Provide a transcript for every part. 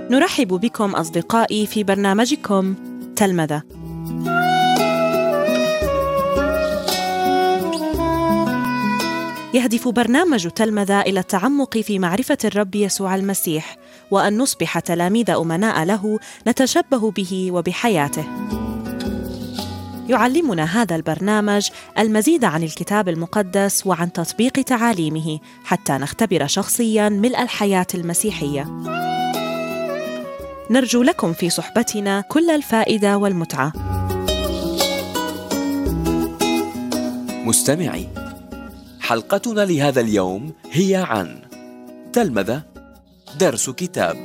نرحب بكم أصدقائي في برنامجكم تلمذة. يهدف برنامج تلمذة إلى التعمق في معرفة الرب يسوع المسيح، وأن نصبح تلاميذ أمناء له نتشبه به وبحياته. يعلمنا هذا البرنامج المزيد عن الكتاب المقدس وعن تطبيق تعاليمه حتى نختبر شخصياً ملء الحياة المسيحية. نرجو لكم في صحبتنا كل الفائدة والمتعة. مستمعي، حلقتنا لهذا اليوم هي عن تلمذة، درس كتاب.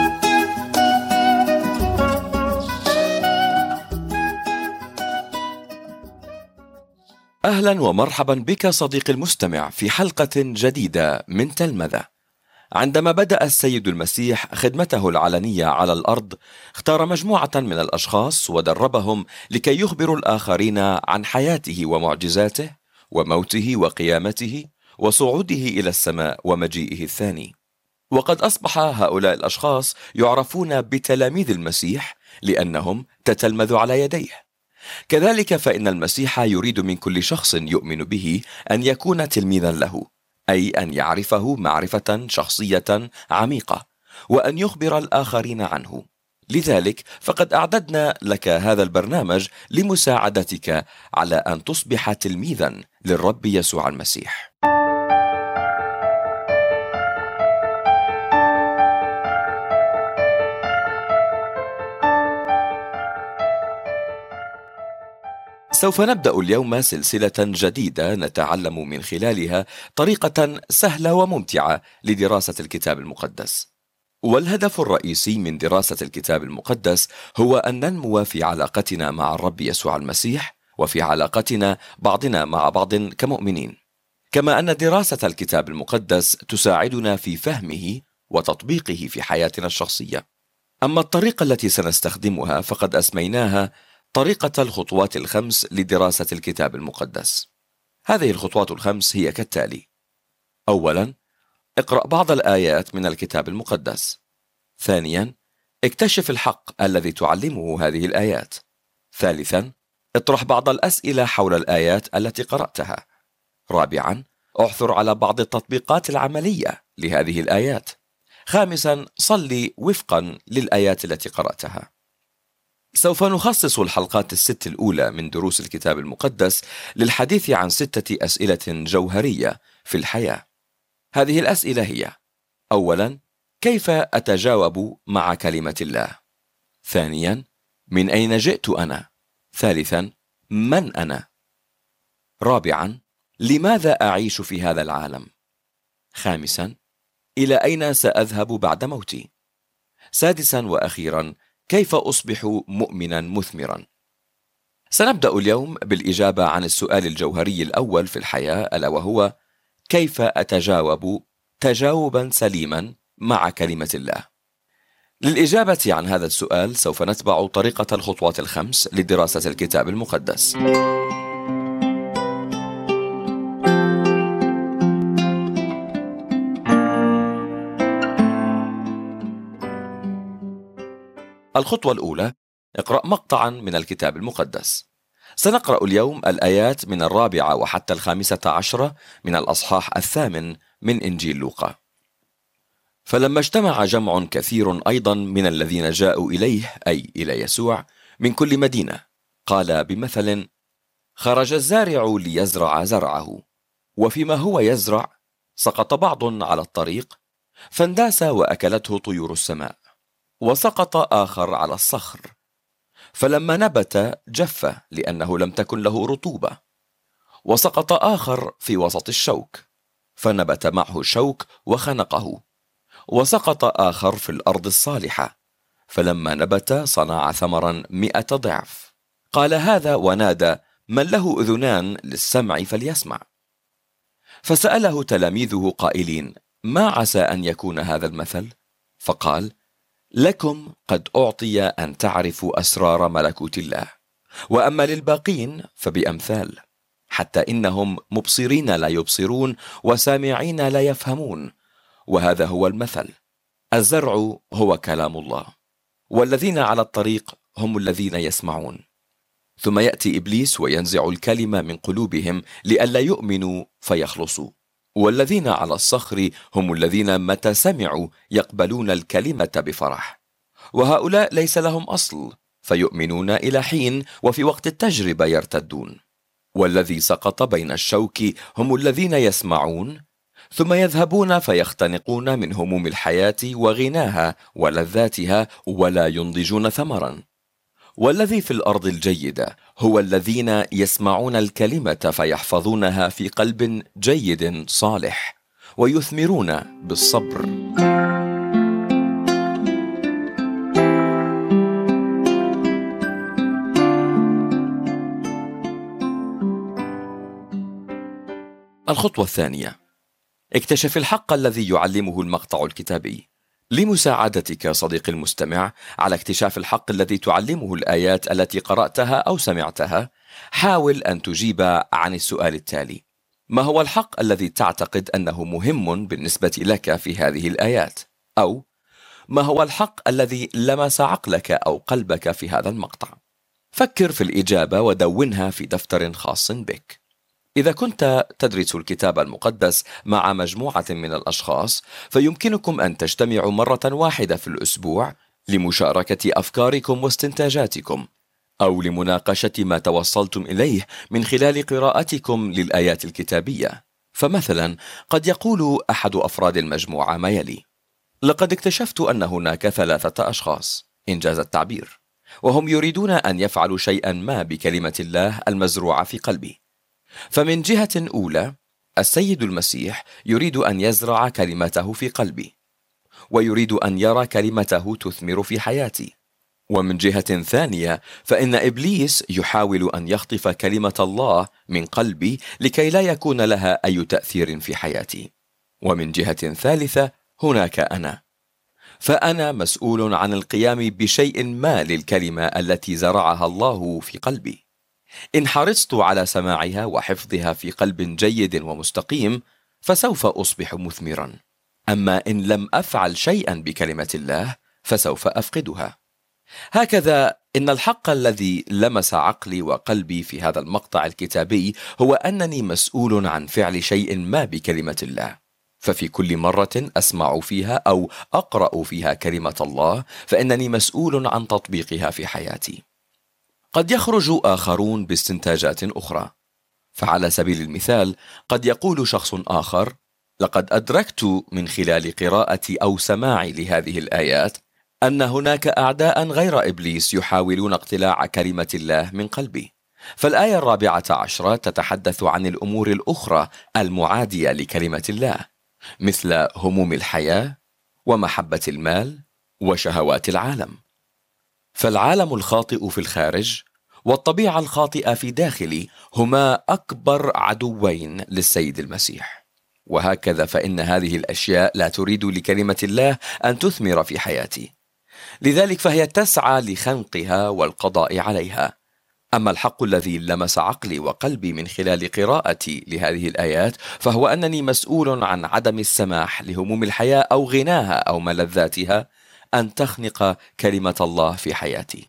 أهلا ومرحبا بك صديقي المستمع في حلقة جديدة من تلمذة. عندما بدأ السيد المسيح خدمته العلنية على الأرض، اختار مجموعة من الأشخاص ودربهم لكي يخبروا الآخرين عن حياته ومعجزاته وموته وقيامته وصعوده إلى السماء ومجيئه الثاني. وقد أصبح هؤلاء الأشخاص يعرفون بتلاميذ المسيح لأنهم تتلمذوا على يديه. كذلك فإن المسيح يريد من كل شخص يؤمن به أن يكون تلميذا له، أي أن يعرفه معرفة شخصية عميقة وأن يخبر الآخرين عنه. لذلك فقد أعددنا لك هذا البرنامج لمساعدتك على أن تصبح تلميذا للرب يسوع المسيح. سوف نبدأ اليوم سلسلة جديدة نتعلم من خلالها طريقة سهلة وممتعة لدراسة الكتاب المقدس. والهدف الرئيسي من دراسة الكتاب المقدس هو أن ننمو في علاقتنا مع الرب يسوع المسيح وفي علاقتنا بعضنا مع بعض كمؤمنين، كما أن دراسة الكتاب المقدس تساعدنا في فهمه وتطبيقه في حياتنا الشخصية. أما الطريقة التي سنستخدمها فقد أسميناها طريقة الخطوات الخمس لدراسة الكتاب المقدس. هذه الخطوات الخمس هي كالتالي: أولاً، اقرأ بعض الآيات من الكتاب المقدس. ثانياً، اكتشف الحق الذي تعلمه هذه الآيات. ثالثاً، اطرح بعض الأسئلة حول الآيات التي قرأتها. رابعاً، اعثر على بعض التطبيقات العملية لهذه الآيات. خامساً، صلي وفقاً للآيات التي قرأتها. سوف نخصص الحلقات الست الأولى من دروس الكتاب المقدس للحديث عن 6 أسئلة جوهرية في الحياة. هذه الأسئلة هي: أولاً، كيف أتجاوب مع كلمة الله؟ ثانياً، من أين جئت أنا؟ ثالثاً، من أنا؟ رابعاً، لماذا أعيش في هذا العالم؟ خامساً، إلى أين سأذهب بعد موتي؟ سادساً وأخيراً، كيف أصبح مؤمناً مثمراً؟ سنبدأ اليوم بالإجابة عن السؤال الجوهري الأول في الحياة، ألا وهو: كيف أتجاوب تجاوباً سليماً مع كلمة الله؟ للإجابة عن هذا السؤال سوف نتبع طريقة الخطوات الخمس لدراسة الكتاب المقدس. الخطوة الأولى: اقرأ مقطعاً من الكتاب المقدس. سنقرأ اليوم الآيات من 4 وحتى 15 من الأصحاح 8 من إنجيل لوقا. فلما اجتمع جمع كثير أيضا من الذين جاءوا إليه، أي إلى يسوع، من كل مدينة، قال بمثل: خرج الزارع ليزرع زرعه، وفيما هو يزرع سقط بعض على الطريق، فانداس وأكلته طيور السماء، وسقط آخر على الصخر، فلما نبت جف لأنه لم تكن له رطوبة، وسقط آخر في وسط الشوك، فنبت معه الشوك وخنقه، وسقط آخر في الأرض الصالحة، فلما نبت صنع ثمرا 100 ضعف. قال هذا ونادى: من له أذنان للسمع فليسمع. فسأله تلاميذه قائلين: ما عسى أن يكون هذا المثل؟ فقال: لكم قد أعطي أن تعرفوا أسرار ملكوت الله، وأما للباقين فبأمثال، حتى إنهم مبصرين لا يبصرون وسامعين لا يفهمون. وهذا هو المثل: الزرع هو كلام الله، والذين على الطريق هم الذين يسمعون. ثم يأتي إبليس وينزع الكلمة من قلوبهم لئلا يؤمنوا فيخلصوا. والذين على الصخر هم الذين متى سمعوا يقبلون الكلمة بفرح، وهؤلاء ليس لهم أصل فيؤمنون إلى حين، وفي وقت التجربة يرتدون. والذي سقط بين الشوك هم الذين يسمعون ثم يذهبون فيختنقون من هموم الحياة وغناها ولذاتها ولا ينضجون ثمرا. والذي في الأرض الجيدة هو الذين يسمعون الكلمة فيحفظونها في قلب جيد صالح ويثمرون بالصبر. الخطوة الثانية: اكتشف الحق الذي يعلمه المقطع الكتابي. لمساعدتك صديقي المستمع على اكتشاف الحق الذي تعلمه الآيات التي قرأتها أو سمعتها، حاول أن تجيب عن السؤال التالي: ما هو الحق الذي تعتقد أنه مهم بالنسبة لك في هذه الآيات؟ أو ما هو الحق الذي لمس عقلك أو قلبك في هذا المقطع؟ فكر في الإجابة ودونها في دفتر خاص بك. إذا كنت تدرس الكتاب المقدس مع مجموعة من الأشخاص، فيمكنكم أن تجتمعوا مرة واحدة في الأسبوع لمشاركة أفكاركم واستنتاجاتكم، أو لمناقشة ما توصلتم إليه من خلال قراءتكم للآيات الكتابية. فمثلا قد يقول أحد أفراد المجموعة ما يلي: لقد اكتشفت أن هناك 3 أشخاص، إنجاز التعبير، وهم يريدون أن يفعلوا شيئا ما بكلمة الله المزروعة في قلبي. فمن جهة أولى، السيد المسيح يريد أن يزرع كلمته في قلبي، ويريد أن يرى كلمته تثمر في حياتي. ومن جهة ثانية، فإن إبليس يحاول أن يخطف كلمة الله من قلبي لكي لا يكون لها أي تأثير في حياتي. ومن جهة ثالثة، هناك أنا، فأنا مسؤول عن القيام بشيء ما للكلمة التي زرعها الله في قلبي. إن حرصت على سماعها وحفظها في قلب جيد ومستقيم، فسوف أصبح مثمرا. أما إن لم أفعل شيئا بكلمة الله، فسوف أفقدها. هكذا إن الحق الذي لمس عقلي وقلبي في هذا المقطع الكتابي هو أنني مسؤول عن فعل شيء ما بكلمة الله. ففي كل مرة أسمع فيها أو أقرأ فيها كلمة الله، فإنني مسؤول عن تطبيقها في حياتي. قد يخرج آخرون باستنتاجات أخرى. فعلى سبيل المثال، قد يقول شخص آخر: لقد أدركت من خلال قراءتي أو سماعي لهذه الآيات أن هناك أعداء غير إبليس يحاولون اقتلاع كلمة الله من قلبي. فالآية 14 تتحدث عن الأمور الأخرى المعادية لكلمة الله، مثل هموم الحياة ومحبة المال وشهوات العالم. فالعالم الخاطئ في الخارج والطبيعة الخاطئة في داخلي هما أكبر عدوين للسيد المسيح. وهكذا فإن هذه الأشياء لا تريد لكلمة الله أن تثمر في حياتي، لذلك فهي تسعى لخنقها والقضاء عليها. أما الحق الذي لمس عقلي وقلبي من خلال قراءتي لهذه الآيات، فهو أنني مسؤول عن عدم السماح لهموم الحياة أو غناها أو ملذاتها أن تخنق كلمة الله في حياتي.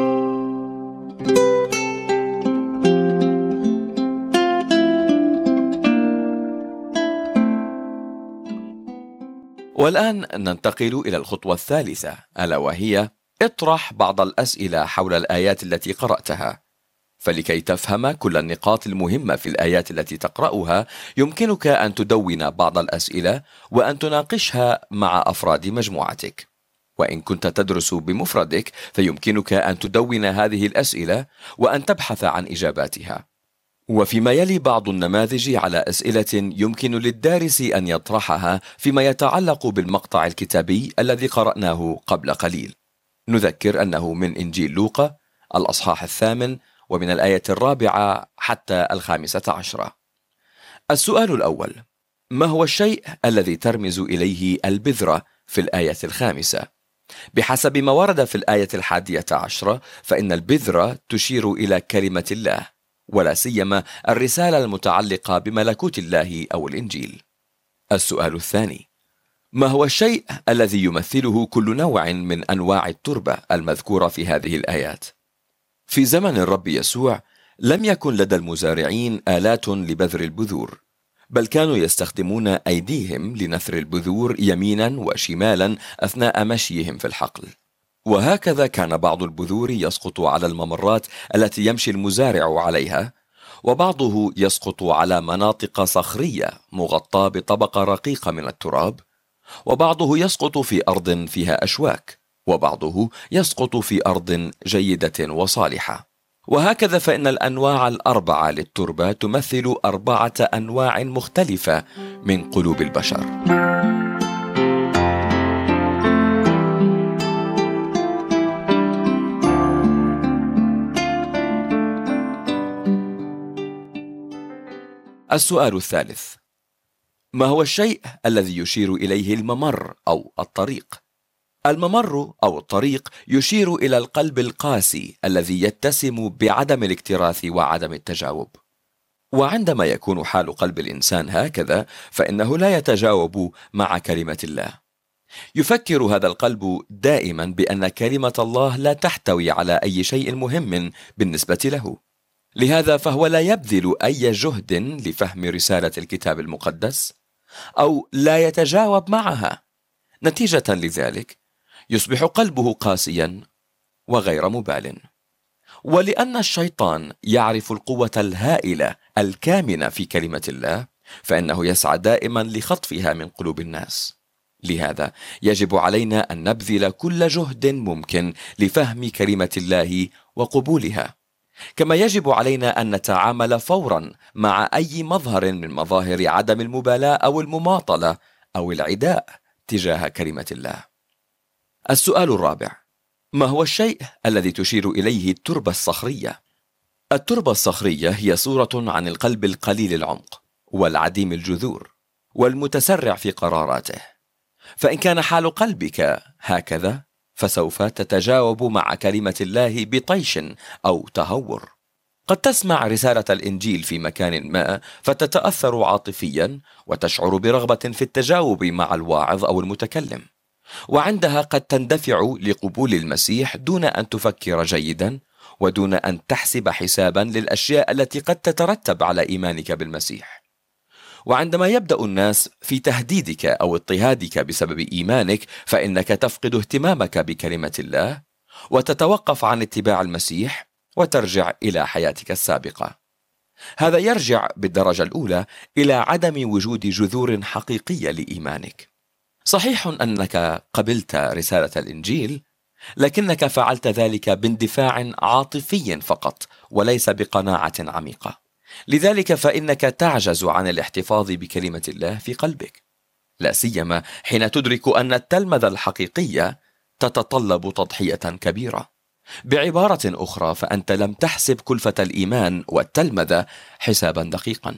والآن ننتقل إلى الخطوة الثالثة، ألا وهي: اطرح بعض الأسئلة حول الآيات التي قرأتها. فلكي تفهم كل النقاط المهمة في الآيات التي تقرأها، يمكنك أن تدون بعض الأسئلة وأن تناقشها مع أفراد مجموعتك. وإن كنت تدرس بمفردك، فيمكنك أن تدون هذه الأسئلة وأن تبحث عن إجاباتها. وفيما يلي بعض النماذج على أسئلة يمكن للدارس أن يطرحها فيما يتعلق بالمقطع الكتابي الذي قرأناه قبل قليل. نذكر أنه من إنجيل لوقا الأصحاح 8 ومن الآية 4 حتى 15. السؤال الأول: ما هو الشيء الذي ترمز إليه البذرة في الآية 5؟ بحسب ما ورد في الآية 11، فإن البذرة تشير إلى كلمة الله، ولا سيما الرسالة المتعلقة بملكوت الله أو الإنجيل. السؤال الثاني: ما هو الشيء الذي يمثله كل نوع من أنواع التربة المذكورة في هذه الآيات؟ في زمن الرب يسوع لم يكن لدى المزارعين آلات لبذر البذور، بل كانوا يستخدمون أيديهم لنثر البذور يمينا وشمالا أثناء مشيهم في الحقل. وهكذا كان بعض البذور يسقط على الممرات التي يمشي المزارع عليها، وبعضه يسقط على مناطق صخرية مغطاة بطبقة رقيقة من التراب، وبعضه يسقط في أرض فيها أشواك، وبعضه يسقط في أرض جيدة وصالحة. وهكذا فإن الأنواع الأربعة للتربة تمثل 4 أنواع مختلفة من قلوب البشر. السؤال الثالث: ما هو الشيء الذي يشير إليه الممر أو الطريق؟ الممر أو الطريق يشير إلى القلب القاسي الذي يتسم بعدم الاكتراث وعدم التجاوب. وعندما يكون حال قلب الإنسان هكذا فإنه لا يتجاوب مع كلمة الله. يفكر هذا القلب دائما بأن كلمة الله لا تحتوي على أي شيء مهم بالنسبة له، لهذا فهو لا يبذل أي جهد لفهم رسالة الكتاب المقدس أو لا يتجاوب معها. نتيجة لذلك يصبح قلبه قاسيا وغير مبال. ولأن الشيطان يعرف القوة الهائلة الكامنة في كلمة الله، فإنه يسعى دائما لخطفها من قلوب الناس. لهذا يجب علينا أن نبذل كل جهد ممكن لفهم كلمة الله وقبولها، كما يجب علينا أن نتعامل فورا مع أي مظهر من مظاهر عدم المبالاة أو المماطلة أو العداء تجاه كلمة الله. السؤال الرابع: ما هو الشيء الذي تشير إليه التربة الصخرية؟ التربة الصخرية هي صورة عن القلب القليل العمق والعديم الجذور والمتسرع في قراراته. فإن كان حال قلبك هكذا فسوف تتجاوب مع كلمة الله بطيش أو تهور. قد تسمع رسالة الإنجيل في مكان ما فتتأثر عاطفيا وتشعر برغبة في التجاوب مع الواعظ أو المتكلم، وعندها قد تندفع لقبول المسيح دون أن تفكر جيدا ودون أن تحسب حسابا للأشياء التي قد تترتب على إيمانك بالمسيح. وعندما يبدأ الناس في تهديدك أو اضطهادك بسبب إيمانك فإنك تفقد اهتمامك بكلمة الله وتتوقف عن اتباع المسيح وترجع إلى حياتك السابقة. هذا يرجع بالدرجة الأولى إلى عدم وجود جذور حقيقية لإيمانك. صحيح أنك قبلت رسالة الإنجيل، لكنك فعلت ذلك باندفاع عاطفي فقط وليس بقناعة عميقة. لذلك فإنك تعجز عن الاحتفاظ بكلمة الله في قلبك، لا سيما حين تدرك أن التلمذة الحقيقية تتطلب تضحية كبيرة. بعبارة أخرى فأنت لم تحسب كلفة الإيمان والتلمذة حسابا دقيقا.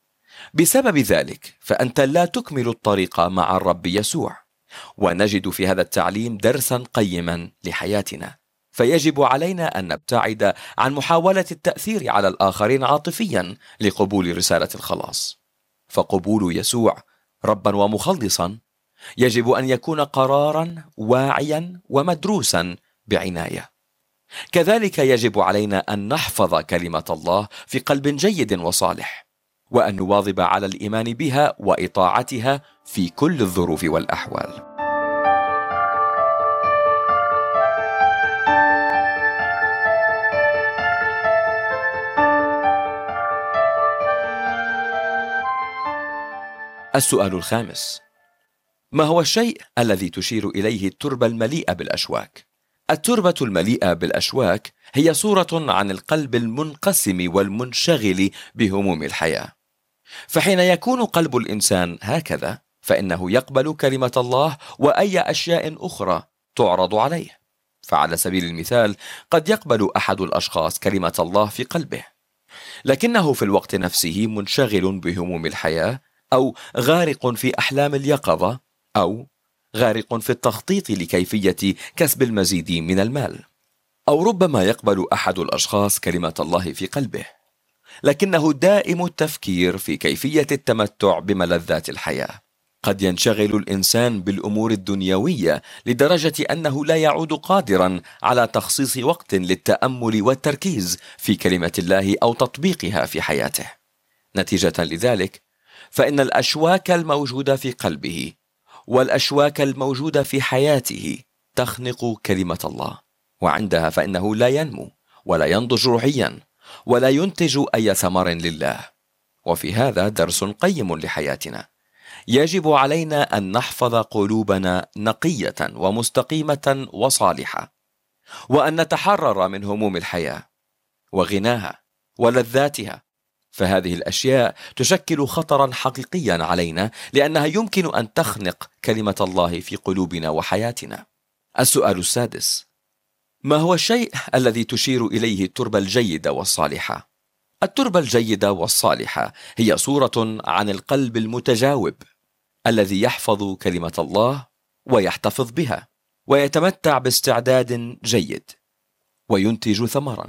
بسبب ذلك فأنت لا تكمل الطريق مع الرب يسوع. ونجد في هذا التعليم درسا قيما لحياتنا، فيجب علينا أن نبتعد عن محاولة التأثير على الآخرين عاطفيا لقبول رسالة الخلاص. فقبول يسوع ربا ومخلصا يجب أن يكون قرارا واعيا ومدروسا بعناية. كذلك يجب علينا أن نحفظ كلمة الله في قلب جيد وصالح، وأن نواظب على الإيمان بها وإطاعتها في كل الظروف والأحوال. السؤال الخامس: ما هو الشيء الذي تشير إليه التربة المليئة بالأشواك؟ التربة المليئة بالأشواك هي صورة عن القلب المنقسم والمنشغل بهموم الحياة. فحين يكون قلب الإنسان هكذا فإنه يقبل كلمة الله وأي أشياء أخرى تعرض عليه. فعلى سبيل المثال قد يقبل أحد الأشخاص كلمة الله في قلبه، لكنه في الوقت نفسه منشغل بهموم الحياة، أو غارق في أحلام اليقظة، أو غارق في التخطيط لكيفية كسب المزيد من المال. أو ربما يقبل أحد الأشخاص كلمة الله في قلبه لكنه دائم التفكير في كيفية التمتع بملذات الحياة. قد ينشغل الإنسان بالأمور الدنيوية لدرجة أنه لا يعود قادرا على تخصيص وقت للتأمل والتركيز في كلمة الله أو تطبيقها في حياته. نتيجة لذلك فإن الأشواك الموجودة في قلبه والأشواك الموجودة في حياته تخنق كلمة الله، وعندها فإنه لا ينمو ولا ينضج روحيا ولا ينتج أي ثمر لله. وفي هذا درس قيم لحياتنا. يجب علينا أن نحفظ قلوبنا نقية ومستقيمة وصالحة، وأن نتحرر من هموم الحياة وغناها ولذاتها، فهذه الأشياء تشكل خطرا حقيقيا علينا، لأنها يمكن أن تخنق كلمة الله في قلوبنا وحياتنا. السؤال السادس: ما هو الشيء الذي تشير إليه التربة الجيدة والصالحة؟ التربة الجيدة والصالحة هي صورة عن القلب المتجاوب الذي يحفظ كلمة الله ويحتفظ بها ويتمتع باستعداد جيد وينتج ثمرا.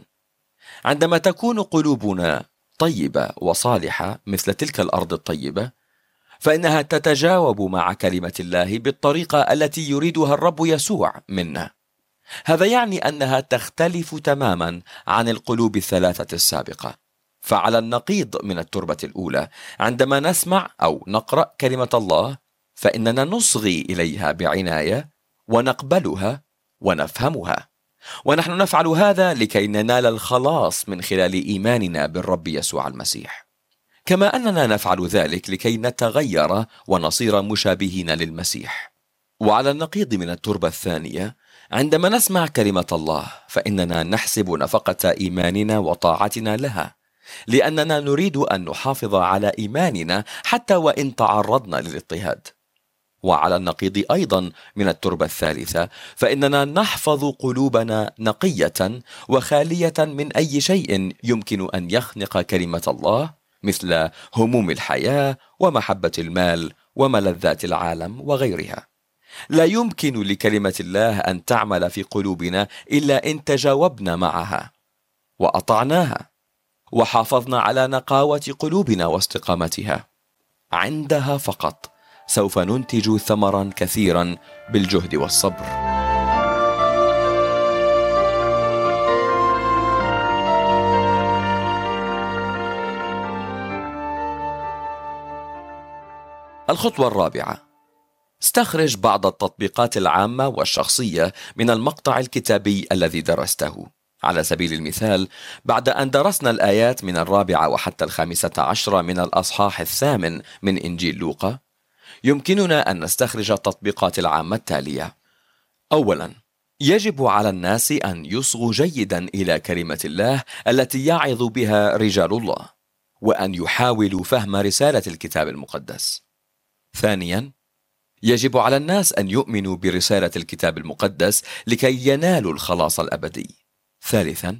عندما تكون قلوبنا طيبة وصالحة مثل تلك الأرض الطيبة، فإنها تتجاوب مع كلمة الله بالطريقة التي يريدها الرب يسوع منا. هذا يعني أنها تختلف تماما عن القلوب الثلاثة السابقة. فعلى النقيض من التربة الأولى، عندما نسمع أو نقرأ كلمة الله فإننا نصغي إليها بعناية ونقبلها ونفهمها، ونحن نفعل هذا لكي ننال الخلاص من خلال إيماننا بالرب يسوع المسيح، كما أننا نفعل ذلك لكي نتغير ونصير مشابهين للمسيح. وعلى النقيض من التربة الثانية، عندما نسمع كلمة الله فإننا نحسب نفقة إيماننا وطاعتنا لها، لأننا نريد أن نحافظ على إيماننا حتى وإن تعرضنا للاضطهاد. وعلى النقيض أيضا من التربة الثالثة، فإننا نحفظ قلوبنا نقية وخالية من أي شيء يمكن أن يخنق كلمة الله، مثل هموم الحياة ومحبة المال وملذات العالم وغيرها. لا يمكن لكلمة الله أن تعمل في قلوبنا إلا إن تجاوبنا معها وأطعناها وحافظنا على نقاوة قلوبنا واستقامتها. عندها فقط سوف ننتج ثمرا كثيرا بالجهد والصبر. الخطوة الرابعة: استخرج بعض التطبيقات العامة والشخصية من المقطع الكتابي الذي درسته. على سبيل المثال، بعد أن درسنا الآيات من 4 وحتى 15 من الأصحاح 8 من إنجيل لوقا، يمكننا أن نستخرج التطبيقات العامة التالية. أولا، يجب على الناس أن يصغوا جيدا إلى كلمة الله التي يعظ بها رجال الله، وأن يحاولوا فهم رسالة الكتاب المقدس. ثانيا، يجب على الناس أن يؤمنوا برسالة الكتاب المقدس لكي ينالوا الخلاص الأبدي. ثالثا،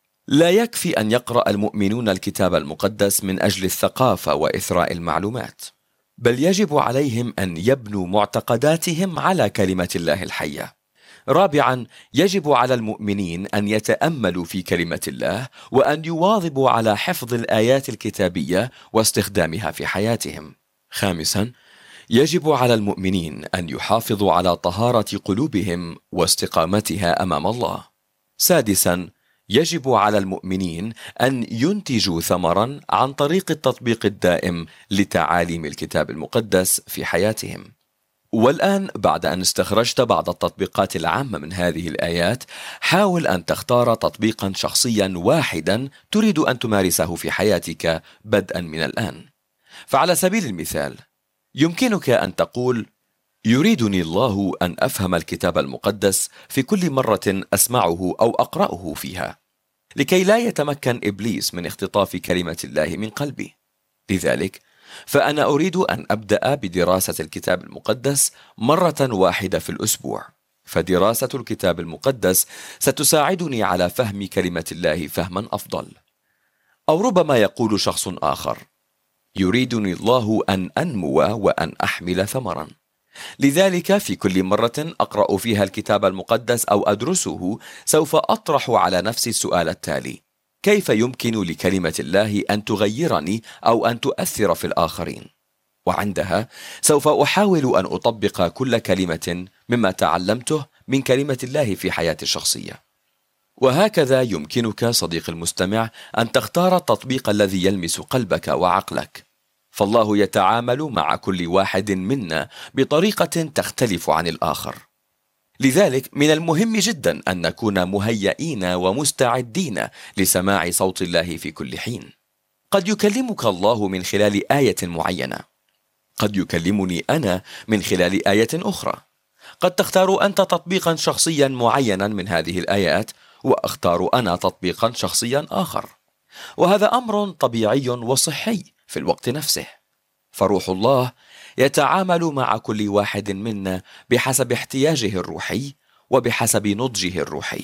لا يكفي أن يقرأ المؤمنون الكتاب المقدس من أجل الثقافة وإثراء المعلومات، بل يجب عليهم أن يبنوا معتقداتهم على كلمة الله الحية. رابعا، يجب على المؤمنين أن يتأملوا في كلمة الله وأن يواظبوا على حفظ الآيات الكتابية واستخدامها في حياتهم. خامسا، يجب على المؤمنين أن يحافظوا على طهارة قلوبهم واستقامتها أمام الله. سادسا، يجب على المؤمنين أن ينتجوا ثمرا عن طريق التطبيق الدائم لتعاليم الكتاب المقدس في حياتهم. والآن، بعد أن استخرجت بعض التطبيقات العامة من هذه الآيات، حاول أن تختار تطبيقا شخصيا واحدا تريد أن تمارسه في حياتك بدءا من الآن. فعلى سبيل المثال، يمكنك أن تقول: يريدني الله أن أفهم الكتاب المقدس في كل مرة أسمعه أو أقرأه فيها، لكي لا يتمكن إبليس من اختطاف كلمة الله من قلبي. لذلك فأنا أريد أن أبدأ بدراسة الكتاب المقدس مرة واحدة في الأسبوع، فدراسة الكتاب المقدس ستساعدني على فهم كلمة الله فهما أفضل. أو ربما يقول شخص آخر: يريدني الله أن أنمو وأن أحمل ثمرا، لذلك في كل مرة أقرأ فيها الكتاب المقدس أو أدرسه سوف أطرح على نفسي السؤال التالي: كيف يمكن لكلمة الله أن تغيرني أو أن تؤثر في الآخرين؟ وعندها سوف أحاول أن أطبق كل كلمة مما تعلمته من كلمة الله في حياتي الشخصية. وهكذا يمكنك صديق المستمع أن تختار التطبيق الذي يلمس قلبك وعقلك، فالله يتعامل مع كل واحد منا بطريقة تختلف عن الآخر. لذلك من المهم جدا أن نكون مهيئين ومستعدين لسماع صوت الله في كل حين. قد يكلمك الله من خلال آية معينة، قد يكلمني أنا من خلال آية أخرى، قد تختار أنت تطبيقا شخصيا معينا من هذه الآيات وأختار أنا تطبيقا شخصيا آخر، وهذا أمر طبيعي وصحي في الوقت نفسه، فروح الله يتعامل مع كل واحد منا بحسب احتياجه الروحي وبحسب نضجه الروحي.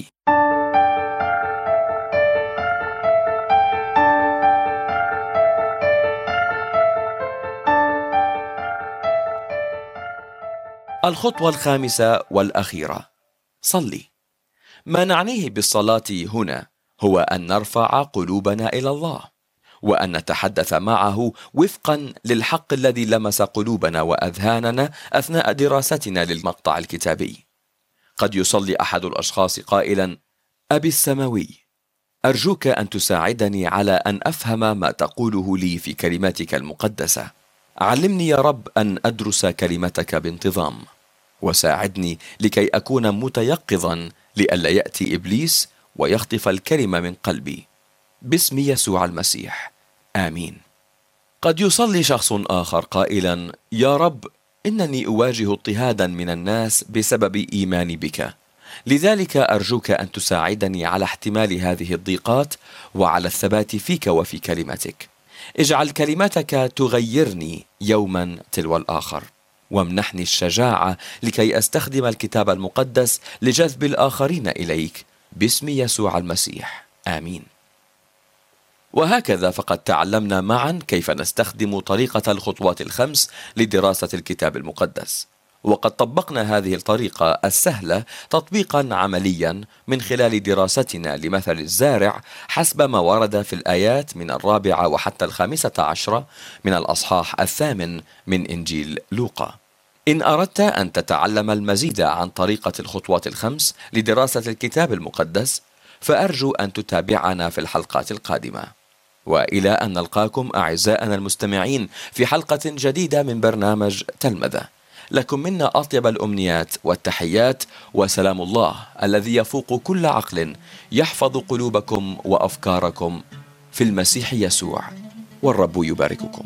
الخطوة الخامسة والأخيرة: صلي. ما نعنيه بالصلاة هنا هو أن نرفع قلوبنا إلى الله، وأن نتحدث معه وفقا للحق الذي لمس قلوبنا وأذهاننا أثناء دراستنا للمقطع الكتابي. قد يصلي أحد الأشخاص قائلا: أبي السماوي، أرجوك أن تساعدني على أن أفهم ما تقوله لي في كلماتك المقدسة. علمني يا رب أن أدرس كلمتك بانتظام، وساعدني لكي أكون متيقظا لئلا يأتي إبليس ويخطف الكلمة من قلبي. باسم يسوع المسيح، آمين. قد يصلي شخص آخر قائلا: يا رب، إنني أواجه اضطهادا من الناس بسبب إيماني بك، لذلك أرجوك أن تساعدني على احتمال هذه الضيقات وعلى الثبات فيك وفي كلمتك. اجعل كلمتك تغيرني يوما تلو الآخر، وامنحني الشجاعة لكي أستخدم الكتاب المقدس لجذب الآخرين إليك، باسم يسوع المسيح، آمين. وهكذا فقد تعلمنا معا كيف نستخدم طريقة الخطوات الخمس لدراسة الكتاب المقدس، وقد طبقنا هذه الطريقة السهلة تطبيقا عمليا من خلال دراستنا لمثل الزارع حسب ما ورد في الآيات من 4 وحتى 15 من الأصحاح 8 من إنجيل لوقا. إن أردت أن تتعلم المزيد عن طريقة الخطوات الخمس لدراسة الكتاب المقدس، فأرجو أن تتابعنا في الحلقات القادمة. وإلى أن نلقاكم أعزائنا المستمعين في حلقة جديدة من برنامج تلمذة، لكم منا أطيب الأمنيات والتحيات، وسلام الله الذي يفوق كل عقل يحفظ قلوبكم وأفكاركم في المسيح يسوع، والرب يبارككم.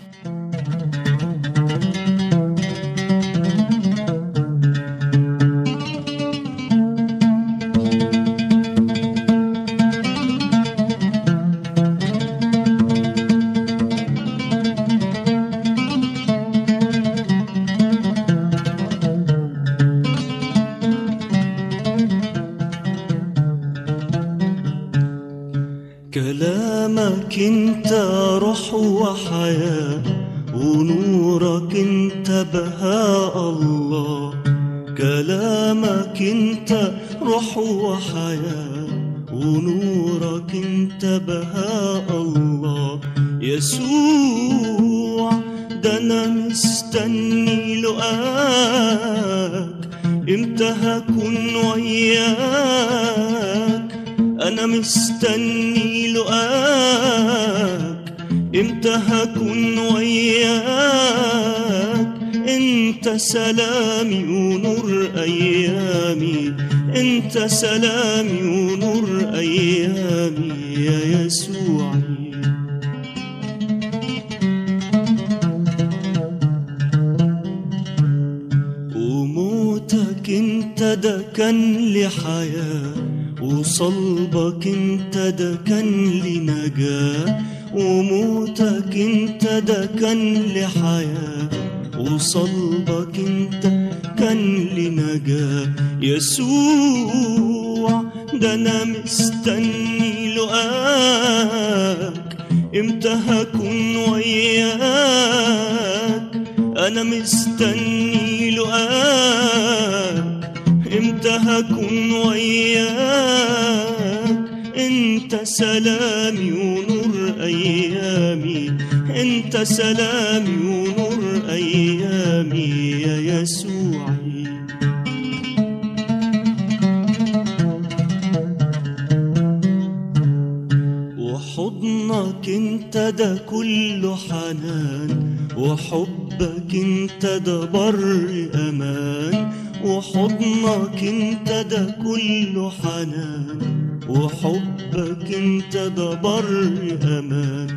كلامك انت روح وحياة، ونورك انت بهاء الله. كلامك انت روح وحياة، ونورك انت بهاء الله. يسوع ده انا مستني لقاك، امتى هكون وياك؟ أنا مستني لقاك، إمتى هكون وياك؟ أنت سلامي ونور أيامي، أنت سلامي ونور أيامي يا يسوعي. وموتك أنت ده كان لي حياة، وصلبك انت ده كان لي نجاة. وموتك انت ده كان لي حياة، وصلبك انت كان لي نجاة. يسوع ده انا مستني لقاك، امتى هكون وياك؟ انا مستني لقاك، امتى هكون وياك؟ انت سلامي ونور ايامي، انت سلامي ونور أيامي يا يسوعي. وحضنك انت ده كله حنان، وحبك انت ده بر امان. وحضنك انت ده كله حنان، وحبك انت ده بر امان.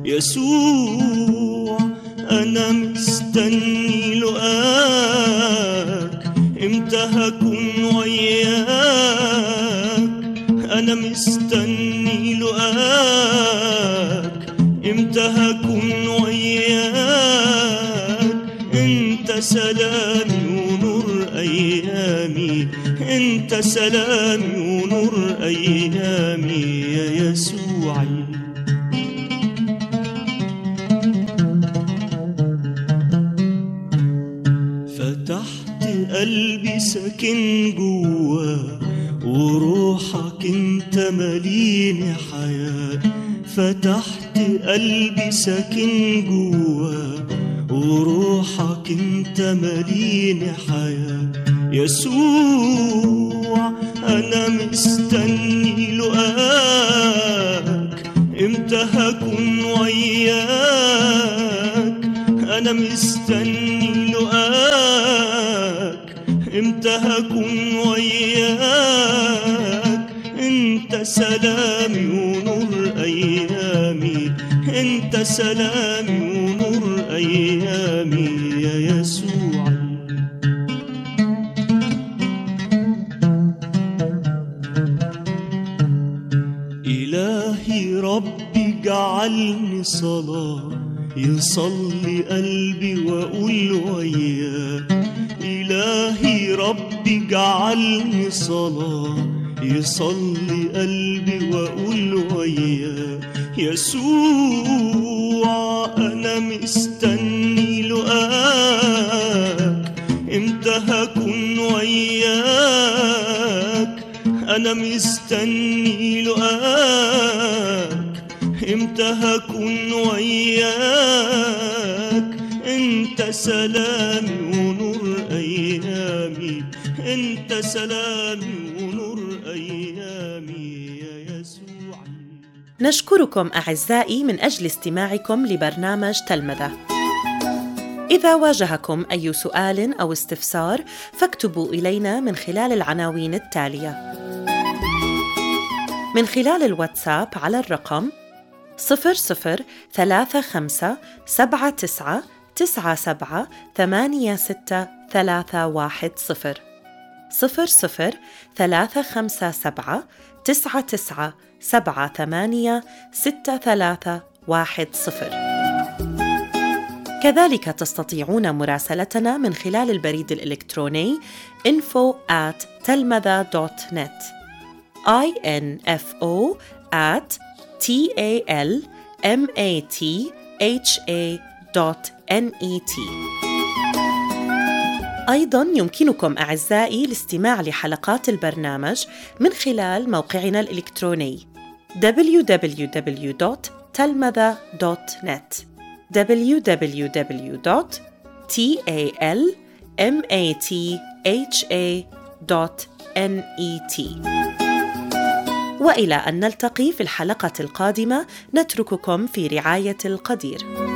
يسوع انا مستني لقاك، امتى هكون وياك؟ انا مستني لقاك، امتى هكون وياك؟ انت سلامي ونور ايامي، انت سلامي ونور ايامي يا يسوعي. فتحت قلبي ساكن جواه، وروحك انت مليني حياة. فتحت قلبي ساكن جواه، وروحك انت مليني حياة. يسوع انا مستني لقاك، امتى هكون وياك؟ انا مستني لقاك، امتى هكون وياك؟ انت سلامي ونور ايامي، انت سلامي ونور ايامي يا يسوعي. إلهي ربي جعلني صلاة، يصلي قلبي وأقول وياه. إلهي ربي جعلني صلاة، يصلي قلبي وأقول وياه. يسوع أنا مستني لقاك، إمتى هكون وياك؟ أنا مستني لقاك، إمتى هكون وياك؟ أنت سلامي ونور أيامي، أنت سلامي ونور أيامي يا يسوعي. نشكركم أعزائي من أجل استماعكم لبرنامج تلمذة. إذا واجهكم أي سؤال أو استفسار فاكتبوا إلينا من خلال العناوين التالية: من خلال الواتساب على الرقم 003579978631 003579978631. كذلك تستطيعون مراسلتنا من خلال البريد الإلكتروني info@talmadha.net info@talmatha.net. أيضاً يمكنكم أعزائي الاستماع لحلقات البرنامج من خلال موقعنا الإلكتروني www.talmadha.net www.talmatha.net. وإلى أن نلتقي في الحلقة القادمة، نترككم في رعاية القدير.